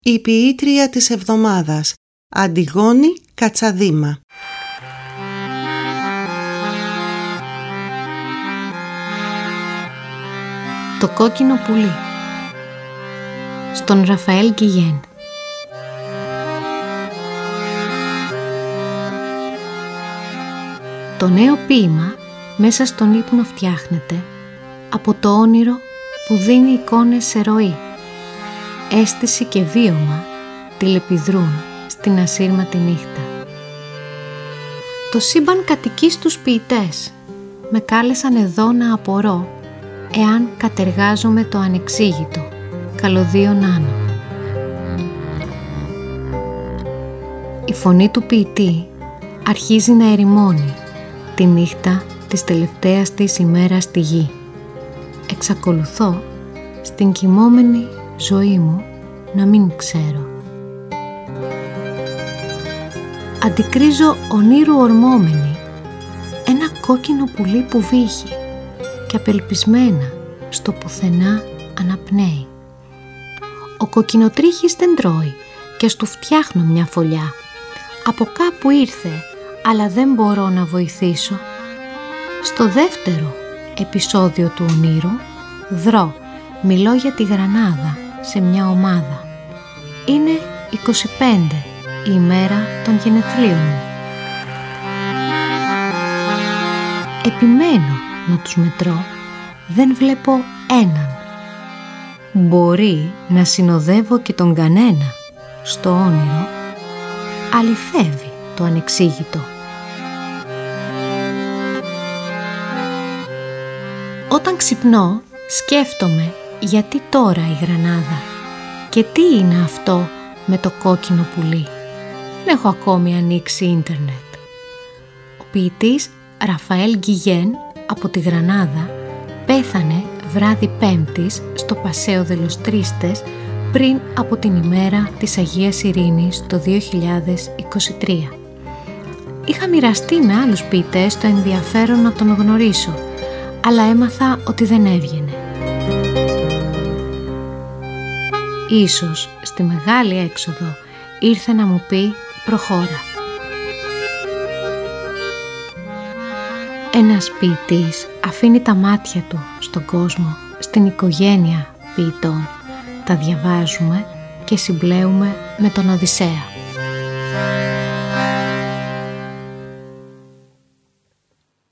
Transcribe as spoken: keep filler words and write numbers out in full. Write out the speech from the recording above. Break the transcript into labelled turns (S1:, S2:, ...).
S1: Η ποιήτρια της εβδομάδας, Αντιγόνη Κατσαδήμα.
S2: Το κόκκινο πουλί, στον Ραφαέλ Γκιγέν. Το νέο ποίημα μέσα στον ύπνο φτιάχνεται από το όνειρο που δίνει εικόνες σε ροή. Αίσθηση και βίωμα τηλεπιδρούν στην ασύρματη νύχτα. Το σύμπαν κατοικεί στους ποιητές. Με κάλεσαν εδώ να απορώ εάν κατεργάζομαι το ανεξήγητο. Καλωδίων Άνω. Η φωνή του ποιητή αρχίζει να ερημώνει τη νύχτα της τελευταίας της ημέρας στη γη. Εξακολουθώ στην κοιμόμενη ζωή μου να μην ξέρω. Αντικρίζω ονείρου ορμόμενη ένα κόκκινο πουλί που βύχει και απελπισμένα στο πουθενά αναπνέει. Ο κοκκινοτρίχης δεν τρώει και στου φτιάχνω μια φωλιά. Από κάπου ήρθε, αλλά δεν μπορώ να βοηθήσω. Στο δεύτερο επεισόδιο του ονείρου δρώ, μιλώ για τη Γρανάδα σε μια ομάδα. Είναι είκοσι πέντε η ημέρα των γενεθλίων μου. Επιμένω να τους μετρώ, δεν βλέπω έναν. Μπορεί να συνοδεύω και τον κανένα. Στο όνειρο αληθεύει το ανεξήγητο. Όταν ξυπνώ, σκέφτομαι γιατί τώρα η Γρανάδα και τι είναι αυτό με το κόκκινο πουλί. Δεν έχω ακόμη ανοίξει ίντερνετ. Ο ποιητής Ραφαέλ Γκιγέν από τη Γρανάδα πέθανε βράδυ Πέμπτης στο Πασέο de los Tristes πριν από την ημέρα της Αγίας Ειρήνης το δύο χιλιάδες είκοσι τρία. Είχα μοιραστεί με άλλους ποιητές το ενδιαφέρον να τον γνωρίσω, αλλά έμαθα ότι δεν έβγαινε. Ίσως στη μεγάλη έξοδο ήρθε να μου πει «Προχώρα». Ένας ποιητής αφήνει τα μάτια του στον κόσμο, στην οικογένεια ποιητών. Τα διαβάζουμε και συμπλέουμε με τον Οδυσσέα.